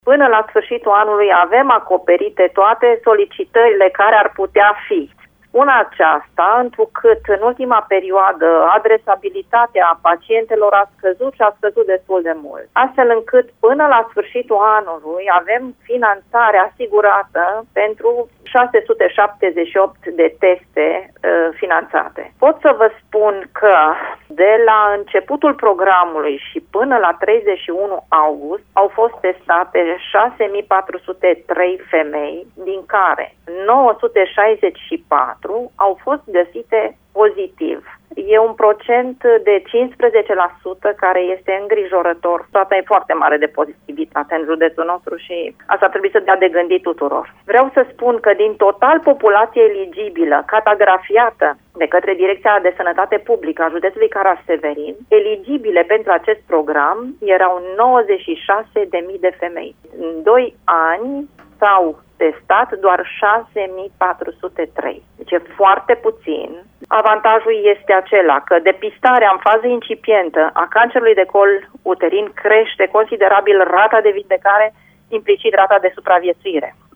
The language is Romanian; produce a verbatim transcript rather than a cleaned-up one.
Până la sfârșitul anului avem acoperite toate solicitările care ar putea fi. Spun aceasta întrucât în ultima perioadă adresabilitatea pacientelor a scăzut și a scăzut destul de mult. Astfel încât până la sfârșitul anului avem finanțare asigurată pentru șase sute șaptezeci și opt de teste uh, finanțate. Pot să vă spun că de la începutul programului și până la treizeci și unu august au fost testate șase mii patru sute trei femei, din care nouă sute șaizeci și patru au fost găsite pozitiv. E un procent de cincisprezece la sută care este îngrijorător. Toată e foarte mare de pozitivitate în județul nostru și asta trebuie să dea de gândit tuturor. Vreau să spun că din total populație eligibilă, catagrafiată de către Direcția de Sănătate Publică a județului Caraș-Severin, eligibile pentru acest program erau nouăzeci și șase de mii de femei. În doi ani s-au testat doar șase mii patru sute trei. Deci e foarte puțin. Avantajul este acela că depistarea în fază incipientă a cancerului de col uterin crește considerabil rata de vindecare, implicit rata de supraviețuire.